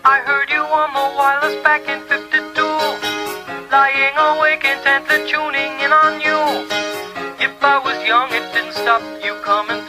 I heard you on the wireless back in 52, lying awake intently tuning in on you. If I was young, it didn't stop you coming